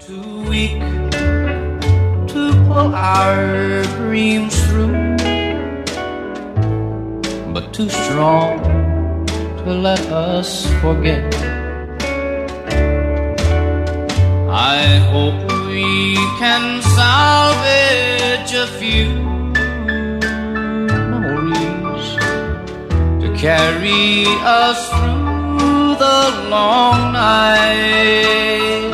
Too weak to pull our dreams through, but too strong to let us forget. I hope we can salvage a few memories to carry us through the long night.